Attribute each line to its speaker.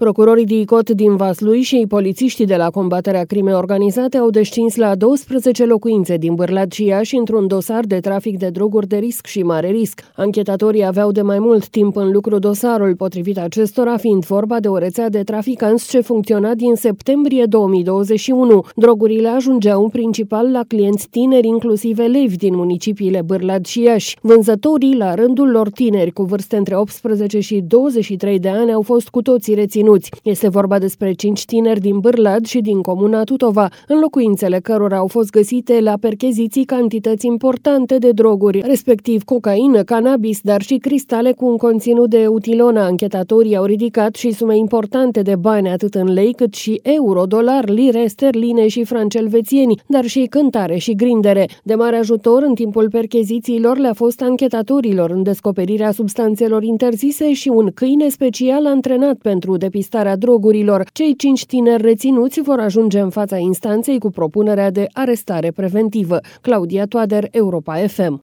Speaker 1: Procurorii DICOT din Vaslui și polițiștii de la combaterea crimei organizate au descins la 12 locuințe din Bârlad și Iași într-un dosar de trafic de droguri de risc și mare risc. Anchetatorii aveau de mai mult timp în lucru dosarul, potrivit acestora fiind vorba de o rețea de traficanți ce funcționa din septembrie 2021. Drogurile ajungeau în principal la clienți tineri, inclusiv elevi din municipiile Bârlad și Iași. Vânzătorii, la rândul lor tineri cu vârste între 18 și 23 de ani, au fost cu toții reținuți. Este vorba despre 5 tineri din Bârlad și din comuna Tutova, în locuințele cărora au fost găsite la percheziții cantități importante de droguri, respectiv cocaină, cannabis, dar și cristale cu un conținut de utilonă. Anchetatorii au ridicat și sume importante de bani atât în lei cât și euro, dolari, lire, sterline și franci elvețieni, dar și cântare și grindere. De mare ajutor în timpul perchezițiilor le-a fost anchetatorilor în descoperirea substanțelor interzise și un câine special antrenat pentru depistarea drogurilor. Cei 5 tineri reținuți vor ajunge în fața instanței cu propunerea de arestare preventivă. Claudia Toader, Europa FM.